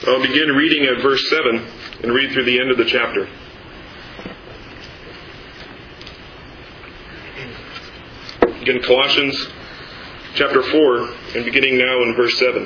I'll begin reading at verse 7 and read through the end of the chapter. Again, Colossians chapter 4, and beginning now in verse 7.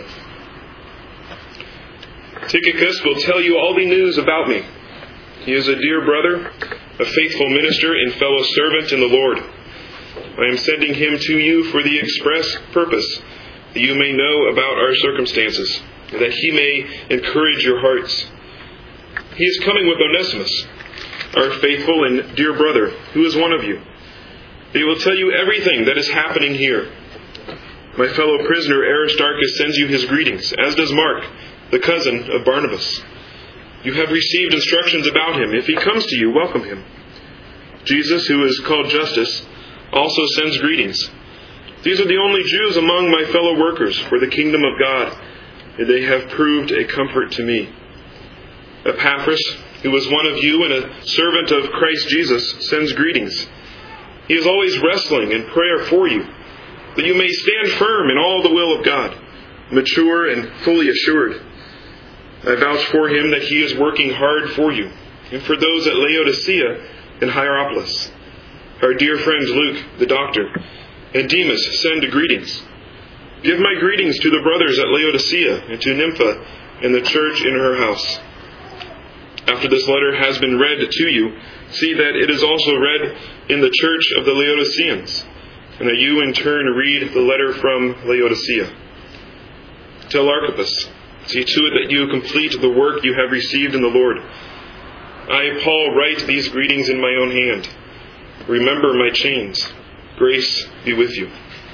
Tychicus will tell you all the news about me. He is a dear brother, a faithful minister and fellow servant in the Lord. I am sending him to you for the express purpose that you may know about our circumstances, that he may encourage your hearts. He is coming with Onesimus, our faithful and dear brother, who is one of you. They will tell you everything that is happening here. My fellow prisoner Aristarchus sends you his greetings, as does Mark, the cousin of Barnabas. You have received instructions about him. If he comes to you, welcome him. Jesus, who is called Justus, also sends greetings. These are the only Jews among my fellow workers for the kingdom of God, and they have proved a comfort to me. Epaphras, who is one of you and a servant of Christ Jesus, sends greetings. He is always wrestling in prayer for you, that you may stand firm in all the will of God, mature and fully assured. I vouch for him that he is working hard for you, and for those at Laodicea and Hierapolis. Our dear friend Luke, the doctor, and Demas send greetings. Give my greetings to the brothers at Laodicea and to Nympha and the church in her house. After this letter has been read to you, see that it is also read in the church of the Laodiceans, and that you in turn read the letter from Laodicea. Tell Archippus, see to it that you complete the work you have received in the Lord. I, Paul, write these greetings in my own hand. Remember my chains. Grace be with you.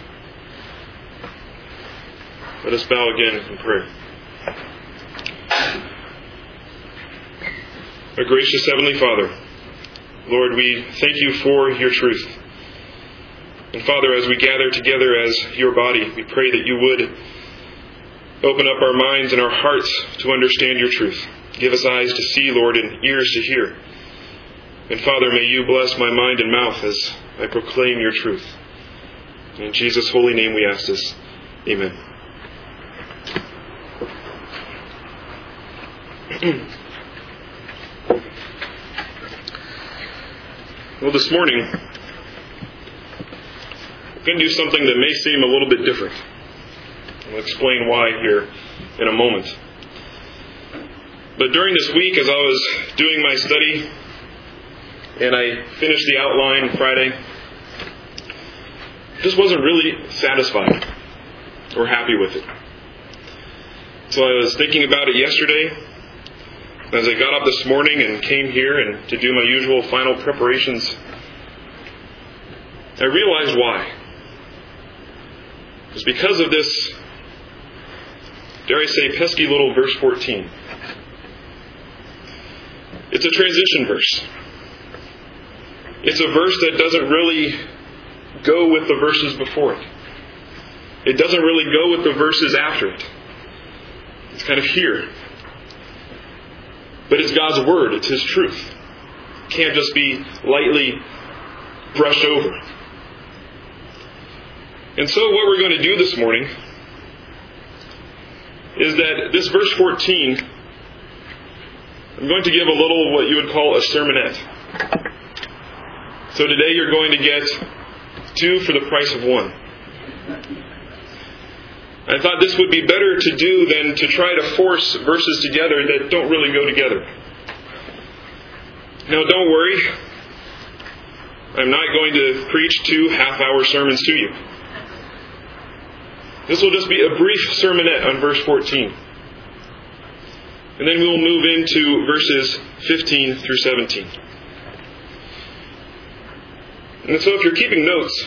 Let us bow again in prayer. Our gracious Heavenly Father, Lord, we thank you for your truth. And Father, as we gather together as your body, we pray that you would open up our minds and our hearts to understand your truth. Give us eyes to see, Lord, and ears to hear. And Father, may you bless my mind and mouth as I proclaim your truth. In Jesus' holy name we ask this. Amen. Well, this morning, I'm going to do something that may seem a little bit different. I'll explain why here in a moment. But during this week, as I was doing my study, and I finished the outline Friday, I just wasn't really satisfied or happy with it. So I was thinking about it yesterday. As I got up this morning and came here and to do my usual final preparations, I realized why. It was because of this, dare I say, pesky little verse 14. It's a transition verse. It's a verse that doesn't really go with the verses before it. It doesn't really go with the verses after it. It's kind of here. But it's God's Word. It's His truth. It can't just be lightly brushed over. And so what we're going to do this morning is that this verse 14, I'm going to give a little what you would call a sermonette. So today you're going to get 2 for the price of 1. I thought this would be better to do than to try to force verses together that don't really go together. Now don't worry. I'm not going to preach 2 half-hour sermons to you. This will just be a brief sermonette on verse 14. And then we'll move into verses 15 through 17. And so if you're keeping notes,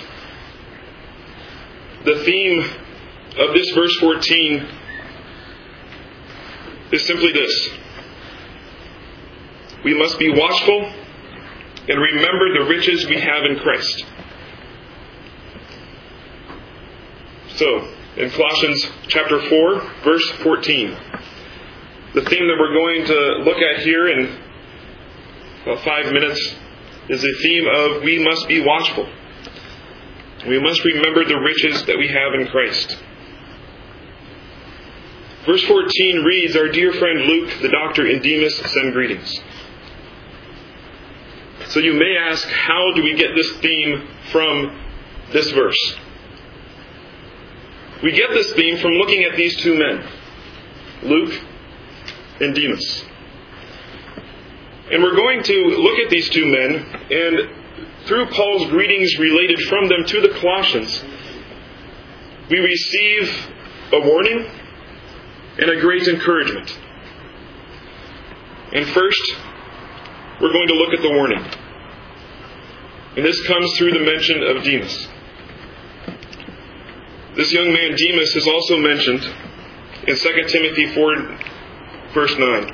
the theme of this verse 14 is simply this. We must be watchful and remember the riches we have in Christ. So, in Colossians chapter 4, verse 14, the theme that we're going to look at here in about 5 minutes is the theme of we must be watchful. We must remember the riches that we have in Christ. Verse 14 reads, "Our dear friend Luke, the doctor, and Demas send greetings." So you may ask, how do we get this theme from this verse? We get this theme from looking at these two men, Luke and Demas. And we're going to look at these two men, and through Paul's greetings related from them to the Colossians, we receive a warning and a great encouragement. And first, we're going to look at the warning. And this comes through the mention of Demas. This young man Demas is also mentioned in 2 Timothy 4, verse 9,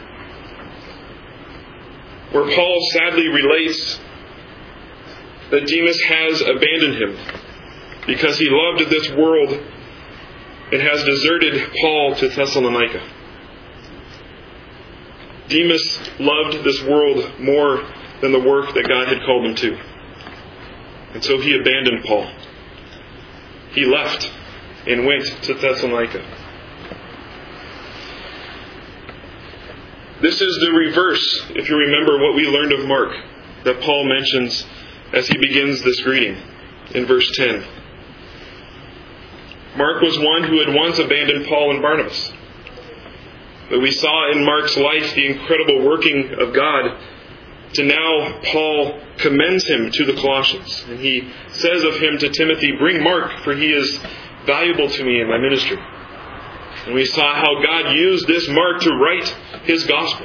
where Paul sadly relates that Demas has abandoned him because he loved this world and has deserted Paul to Thessalonica. Demas loved this world more than the work that God had called him to. And so he abandoned Paul. He left and went to Thessalonica. This is the reverse, if you remember what we learned of Mark, that Paul mentions as he begins this greeting in verse 10. Mark was one who had once abandoned Paul and Barnabas. But we saw in Mark's life the incredible working of God to now Paul commends him to the Colossians. And he says of him to Timothy, "Bring Mark, for he is valuable to me in my ministry." And we saw how God used this Mark to write his gospel.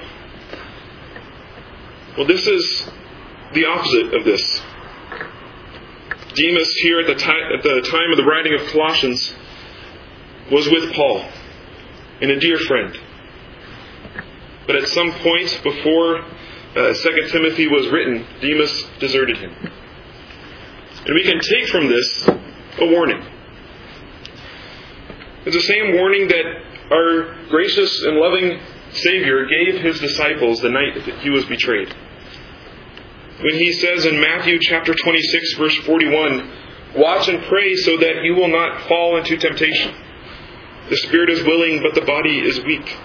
Well, this is the opposite of this. Demas here at the time of the writing of Colossians was with Paul and a dear friend. But at some point before 2 Timothy was written, Demas deserted him. And we can take from this a warning. It's the same warning that our gracious and loving Savior gave his disciples the night that he was betrayed. When he says in Matthew chapter 26, verse 41, "Watch and pray so that you will not fall into temptation. The spirit is willing, but the body is weak."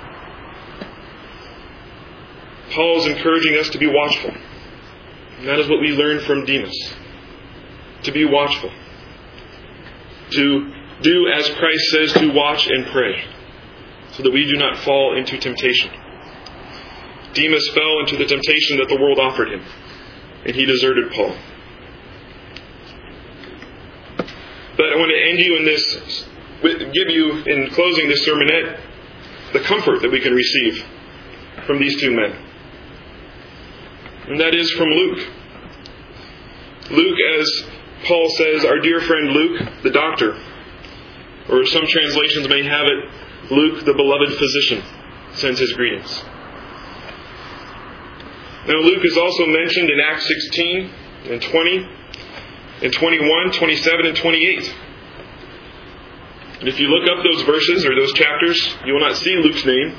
Paul is encouraging us to be watchful. And that is what we learn from Demas. To be watchful. To do as Christ says, to watch and pray, so that we do not fall into temptation. Demas fell into the temptation that the world offered him, and he deserted Paul. But I want to end you in this, give you in closing this sermonette, the comfort that we can receive from these two men. And that is from Luke. Luke, as Paul says, our dear friend Luke, the doctor, or some translations may have it, Luke, the beloved physician, sends his greetings. Now Luke is also mentioned in Acts 16 and 20 and 21, 27, and 28. And if you look up those verses or those chapters, you will not see Luke's name,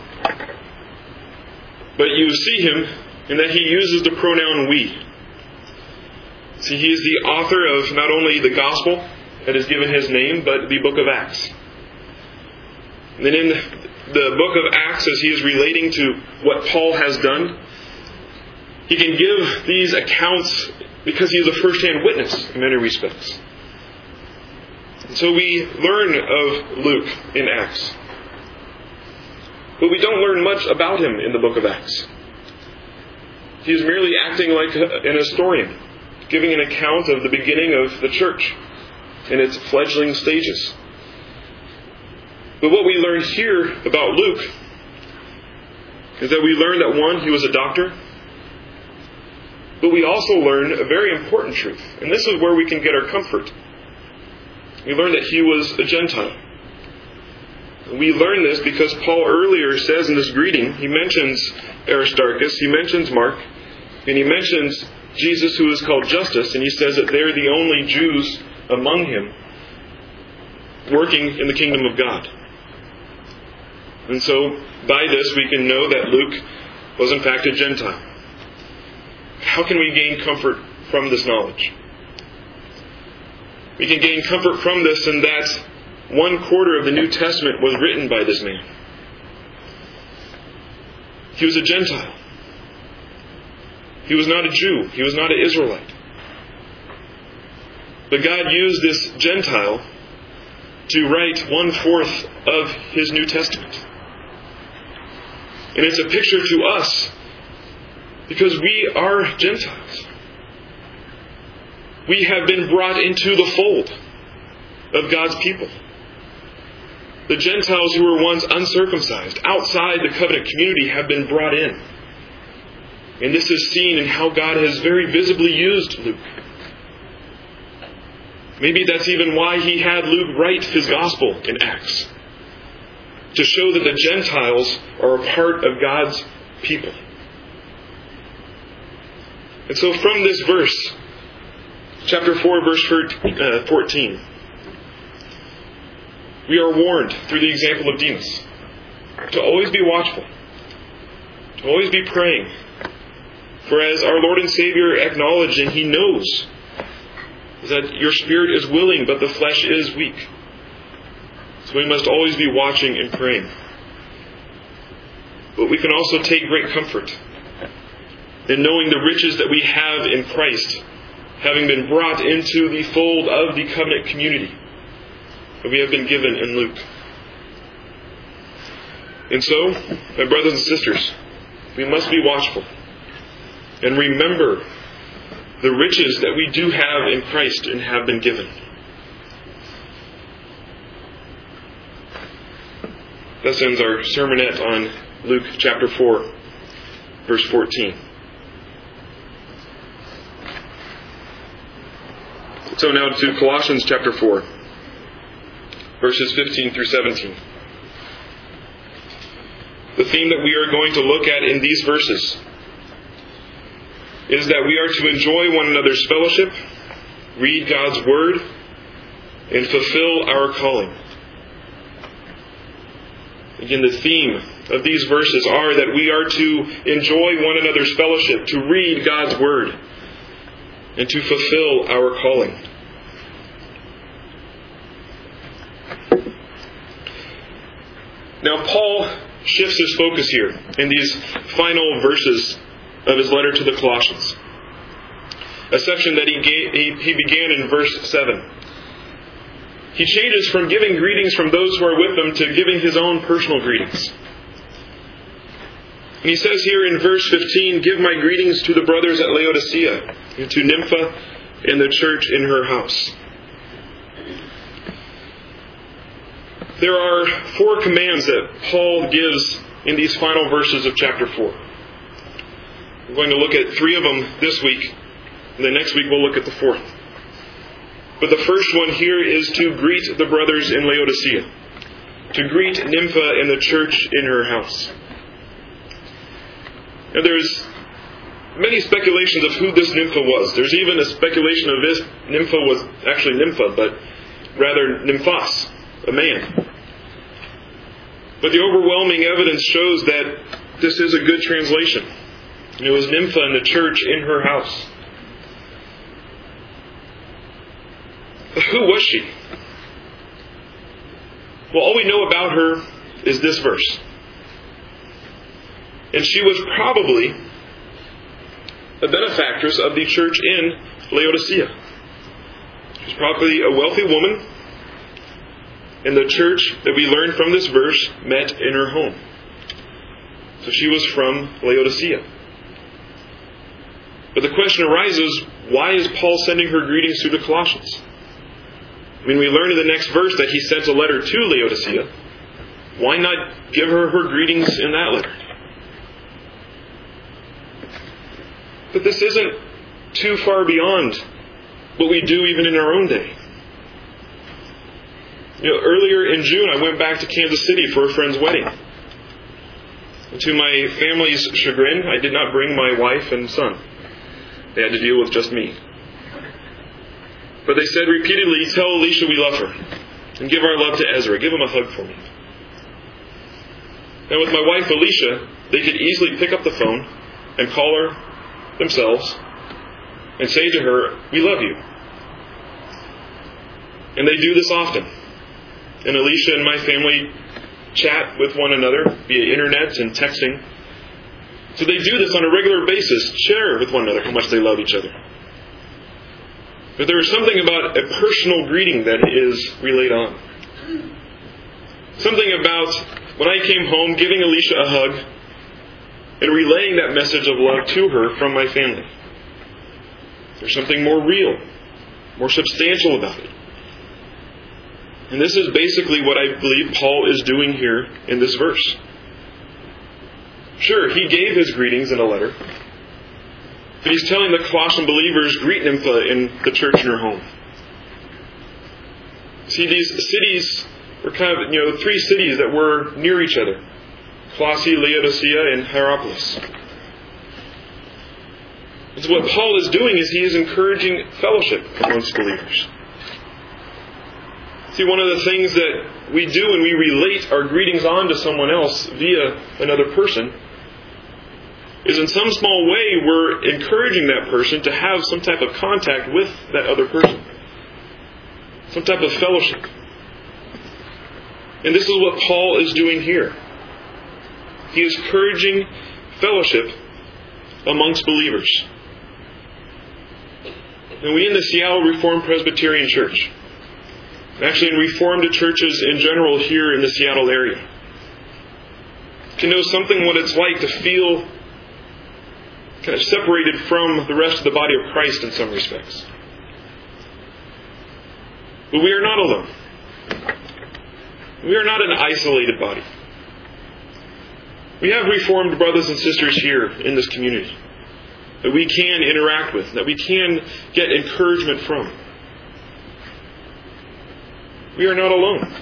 but you see him in that he uses the pronoun we. See, he is the author of not only the gospel that is given his name, but the book of Acts. And then in the book of Acts, as he is relating to what Paul has done, he can give these accounts because he is a first-hand witness in many respects. And so we learn of Luke in Acts. But we don't learn much about him in the book of Acts. He is merely acting like an historian, giving an account of the beginning of the church in its fledgling stages. But what we learn here about Luke is that we learn that one, he was a doctor, but we also learn a very important truth. And this is where we can get our comfort. We learn that he was a Gentile. We learn this because Paul earlier says in this greeting, he mentions Aristarchus, he mentions Mark, and he mentions Jesus who is called Justus, and he says that they're the only Jews among him working in the kingdom of God. And so, by this we can know that Luke was in fact a Gentile. How can we gain comfort from this knowledge? We can gain comfort from this in that 1/4 of the New Testament was written by this man. He was a Gentile. He was not a Jew. He was not an Israelite. But God used this Gentile to write 1/4 of His New Testament. And it's a picture to us because we are Gentiles. We have been brought into the fold of God's people. The Gentiles who were once uncircumcised, outside the covenant community, have been brought in. And this is seen in how God has very visibly used Luke. Maybe that's even why he had Luke write his gospel in Acts, to show that the Gentiles are a part of God's people. And so from this verse, chapter 4, verse 14, we are warned through the example of Demas to always be watchful, to always be praying. For as our Lord and Savior acknowledged, and He knows, that your spirit is willing, but the flesh is weak. So we must always be watching and praying. But we can also take great comfort in knowing the riches that we have in Christ, having been brought into the fold of the covenant community that we have been given in Luke. And so, my brothers and sisters, we must be watchful and remember the riches that we do have in Christ and have been given. Thus ends our sermonette on Luke chapter 4, verse 14. So now to Colossians chapter 4, verses 15 through 17. The theme that we are going to look at in these verses is that we are to enjoy one another's fellowship, read God's Word, and fulfill our calling. Again, the theme of these verses are that we are to enjoy one another's fellowship, to read God's Word, and to fulfill our calling. Now, Paul shifts his focus here in these final verses of his letter to the Colossians. A section that he began in verse 7. He changes from giving greetings from those who are with him to giving his own personal greetings. And he says here in verse 15, "Give my greetings to the brothers at Laodicea, and to Nympha and the church in her house." There are 4 commands that Paul gives in these final verses of chapter 4. We're going to look at 3 of them this week, and then next week we'll look at the 4th. But the first one here is to greet the brothers in Laodicea, to greet Nympha and the church in her house. Now there's many speculations of who this Nympha was. There's even a speculation of this Nympha was actually Nympha, but rather Nymphos, a man. But the overwhelming evidence shows that this is a good translation. And it was Nympha and the church in her house. But who was she? Well, all we know about her is this verse. And she was probably a benefactress of the church in Laodicea. She was probably a wealthy woman, and the church that we learn from this verse met in her home. So she was from Laodicea. But the question arises, why is Paul sending her greetings to the Colossians? I mean, we learn in the next verse that he sent a letter to Laodicea. Why not give her greetings in that letter? But this isn't too far beyond what we do even in our own day. Earlier in June, I went back to Kansas City for a friend's wedding. And to my family's chagrin, I did not bring my wife and son. They had to deal with just me. But they said repeatedly, "Tell Alicia we love her. And give our love to Ezra. Give him a hug for me." Now with my wife Alicia, they could easily pick up the phone and call her themselves and say to her, "We love you." And they do this often. And Alicia and my family chat with one another via internet and texting. So they do this on a regular basis, share with one another how much they love each other. But there is something about a personal greeting that is relayed on. Something about when I came home, giving Alicia a hug and relaying that message of love to her from my family. There's something more real, more substantial about it. And this is basically what I believe Paul is doing here in this verse. Sure, he gave his greetings in a letter, but he's telling the Colossian believers, greet Nympha in the church in her home. See, these cities were kind of, three cities that were near each other. Colossae, Laodicea, and Hierapolis. And so what Paul is doing is he is encouraging fellowship amongst believers. See, one of the things that we do when we relate our greetings on to someone else via another person is in some small way we're encouraging that person to have some type of contact with that other person. Some type of fellowship. And this is what Paul is doing here. He is encouraging fellowship amongst believers. And we in the Seattle Reformed Presbyterian Church, actually in Reformed churches in general here in the Seattle area, can know something what it's like to feel kind of separated from the rest of the body of Christ in some respects. But we are not alone. We are not an isolated body. We have Reformed brothers and sisters here in this community that we can interact with, that we can get encouragement from. We are not alone.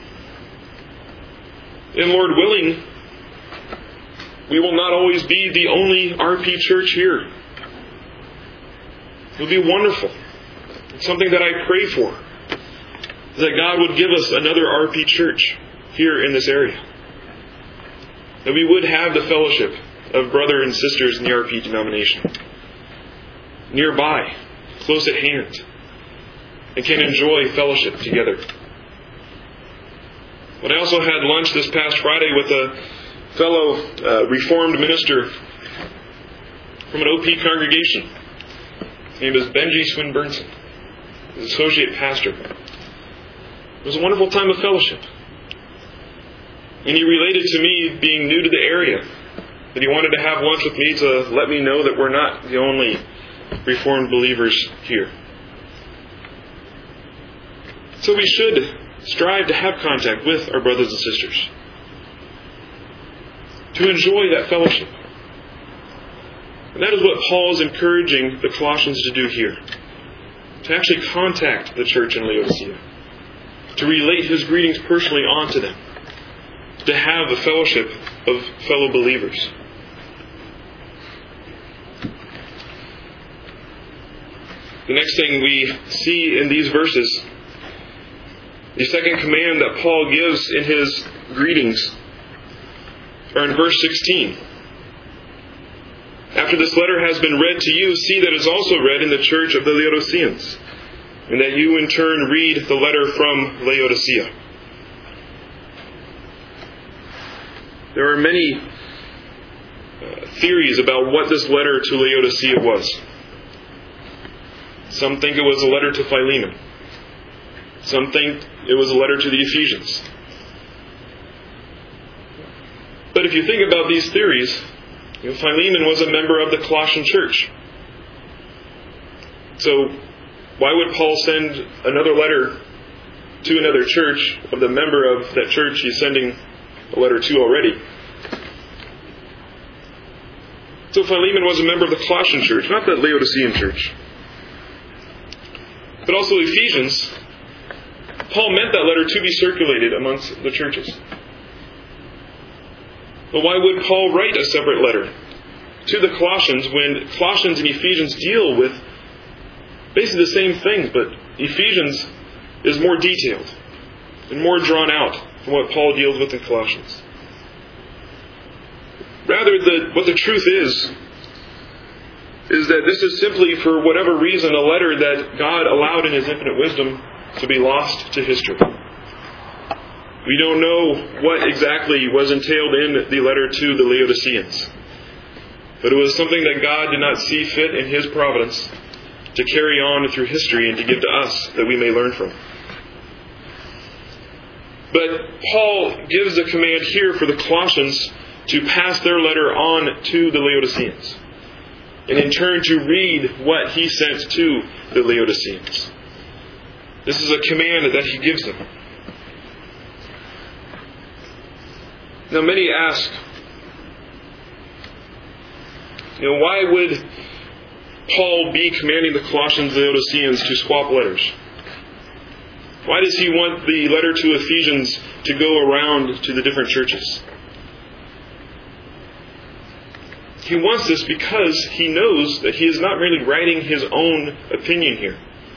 And Lord willing, we will not always be the only RP church here. It will be wonderful. It's something that I pray for, that God would give us another RP church here in this area. That we would have the fellowship of brothers and sisters in the RP denomination nearby, close at hand, and can enjoy fellowship together. But I also had lunch this past Friday with a fellow Reformed minister from an OP congregation. His name is Benji Swinburne. He's associate pastor. It was a wonderful time of fellowship. And he related to me being new to the area, that he wanted to have lunch with me to let me know that we're not the only Reformed believers here. So we should strive to have contact with our brothers and sisters, to enjoy that fellowship. And that is what Paul is encouraging the Colossians to do here, to actually contact the church in Laodicea, to relate his greetings personally onto them, to have a fellowship of fellow believers. The next thing we see in these verses, the second command that Paul gives in his greetings, are in verse 16. After this letter has been read to you, see that it is also read in the church of the Laodiceans, and that you in turn read the letter from Laodicea. There are many theories about what this letter to Laodicea was. Some think it was a letter to Philemon. Some think it was a letter to the Ephesians. But if you think about these theories, Philemon was a member of the Colossian church. So why would Paul send another letter to another church of the member of that church he's sending a letter to already? So Philemon was a member of the Colossian church, not the Laodicean church. But also Ephesians. Paul meant that letter to be circulated amongst the churches. But why would Paul write a separate letter to the Colossians when Colossians and Ephesians deal with basically the same things, but Ephesians is more detailed and more drawn out from what Paul deals with in Colossians? Rather, what the truth is that this is simply, for whatever reason, a letter that God allowed in His infinite wisdom to be lost to history. We don't know what exactly was entailed in the letter to the Laodiceans. but it was something that God did not see fit in His providence to carry on through history and to give to us that we may learn from. But Paul gives a command here for the Colossians to pass their letter on to the Laodiceans, and in turn to read what he sent to the Laodiceans. This is a command that he gives them. Now many ask, why would Paul be commanding the Colossians and Laodiceans to swap letters? Why does he want the letter to Ephesians to go around to the different churches? He wants this because he knows that he is not merely writing his own opinion here.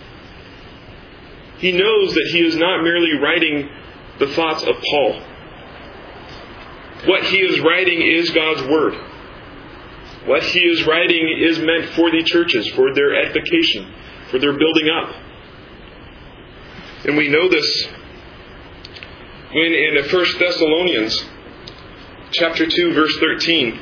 He knows that he is not merely writing the thoughts of Paul. What he is writing is God's Word. What he is writing is meant for the churches, for their edification, for their building up. And we know this when in 1 Thessalonians chapter 2, verse 13,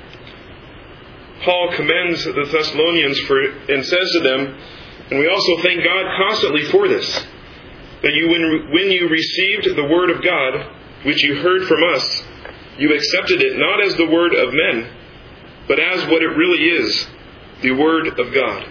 Paul commends the Thessalonians and says to them, and we also thank God constantly for this, that when you received the word of God, which you heard from us, you accepted it not as the word of men, but as what it really is, the word of God.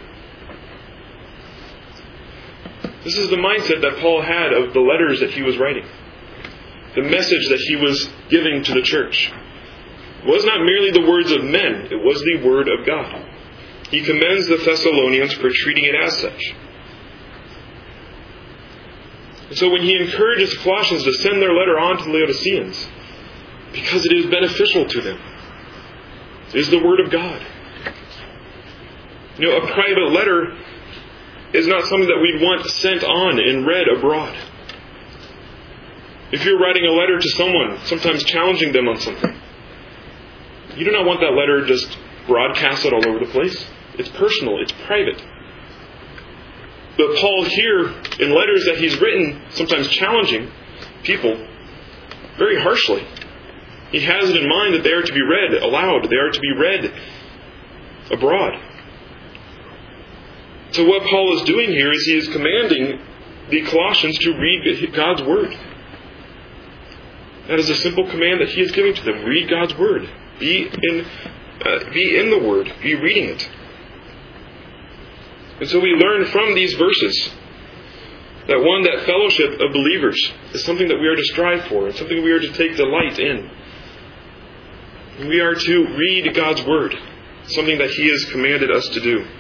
This is the mindset that Paul had of the letters that he was writing. The message that he was giving to the church. It was not merely the words of men, it was the word of God. He commends the Thessalonians for treating it as such. And so when he encourages the Colossians to send their letter on to the Laodiceans, because it is beneficial to them, it is the word of God. A private letter is not something that we'd want sent on and read abroad. If you're writing a letter to someone, sometimes challenging them on something, you do not want that letter just broadcasted all over the place. It's personal, it's private. But Paul here, in letters that he's written, sometimes challenging people very harshly, he has it in mind that they are to be read aloud, they are to be read abroad. So what Paul is doing here is he is commanding the Colossians to read God's Word. That is a simple command that he is giving to them. Read God's Word. Be in the Word. Be reading it. And so we learn from these verses that fellowship of believers is something that we are to strive for and something we are to take delight in. And we are to read God's Word, something that he has commanded us to do.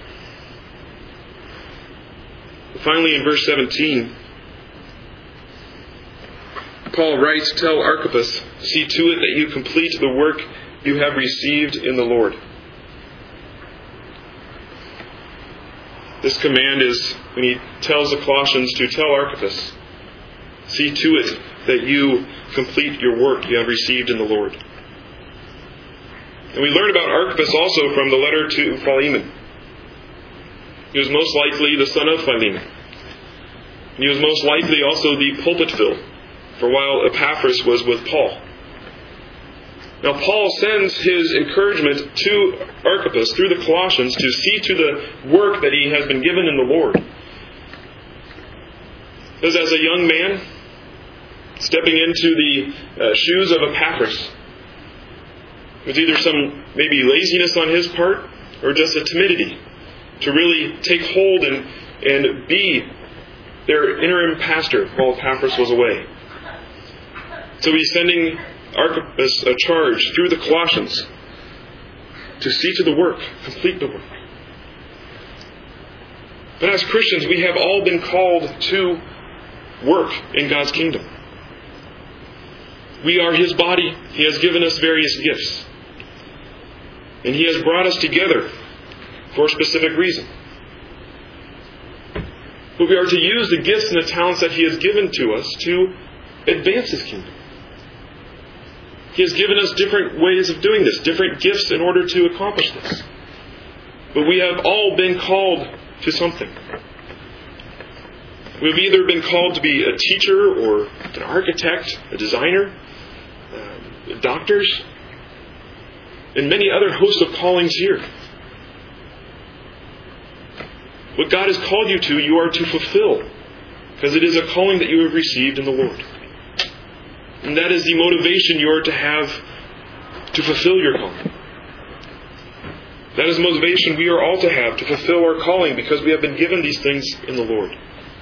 Finally, in verse 17, Paul writes, "Tell Archippus, see to it that you complete the work you have received in the Lord." This command is when he tells the Colossians to tell Archippus, see to it that you complete your work you have received in the Lord. And we learn about Archippus also from the letter to Philemon. He was most likely the son of Philemon. And he was most likely also the pulpit fill for while Epaphras was with Paul. Now Paul sends his encouragement to Archippus through the Colossians to see to the work that he has been given in the Lord. Because as a young man, stepping into the shoes of Epaphras, it was either some maybe laziness on his part or just a timidity to really take hold and be their interim pastor while Epaphras was away. So he's sending Archippus a charge through the Colossians to see to the work, complete the work. But as Christians, we have all been called to work in God's kingdom. We are His body. He has given us various gifts. And He has brought us together for a specific reason. But we are to use the gifts and the talents that He has given to us to advance His kingdom. He has given us different ways of doing this, different gifts in order to accomplish this. But we have all been called to something. We've either been called to be a teacher or an architect, a designer, doctors. and many other hosts of callings here. What God has called you to, you are to fulfill, because it is a calling that you have received in the Lord. And that is the motivation you are to have to fulfill your calling. That is the motivation we are all to have to fulfill our calling, because we have been given these things in the Lord.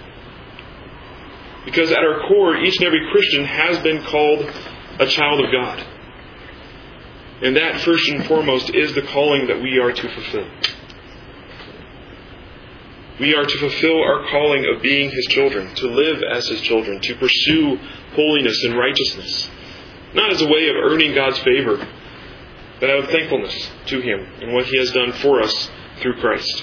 Because at our core, each and every Christian has been called a child of God. And that, first and foremost, is the calling that we are to fulfill. We are to fulfill our calling of being His children, to live as His children, to pursue holiness and righteousness, not as a way of earning God's favor, but out of thankfulness to Him and what He has done for us through Christ.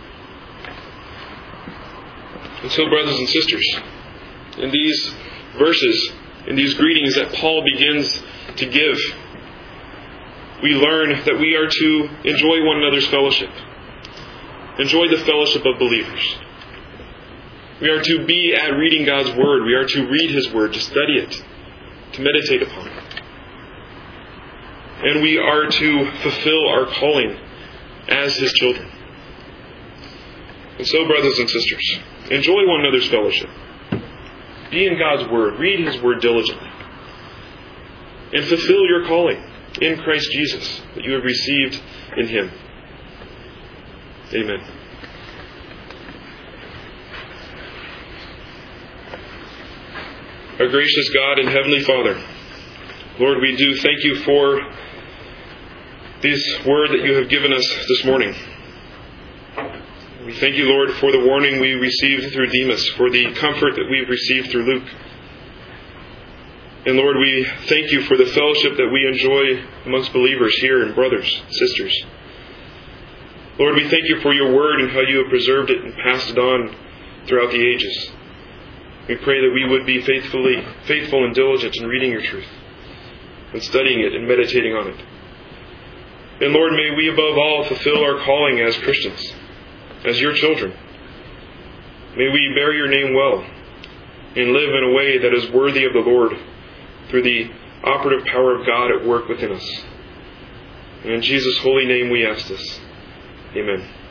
And so, brothers and sisters, in these verses, in these greetings that Paul begins to give, we learn that we are to enjoy one another's fellowship. Enjoy the fellowship of believers. We are to be at reading God's Word. We are to read His Word, to study it, to meditate upon it. And we are to fulfill our calling as His children. And so, brothers and sisters, enjoy one another's fellowship. Be in God's Word. Read His Word diligently. And fulfill your calling in Christ Jesus that you have received in Him. Amen. Our gracious God and Heavenly Father, Lord, we do thank You for this word that You have given us this morning. We thank You, Lord, for the warning we received through Demas, for the comfort that we've received through Luke. And Lord, we thank You for the fellowship that we enjoy amongst believers here and brothers, sisters. Lord, we thank You for Your word and how You have preserved it and passed it on throughout the ages. We pray that we would be faithful and diligent in reading Your truth and studying it and meditating on it. And Lord, may we above all fulfill our calling as Christians, as Your children. May we bear Your name well and live in a way that is worthy of the Lord through the operative power of God at work within us. And in Jesus' holy name we ask this. Amen.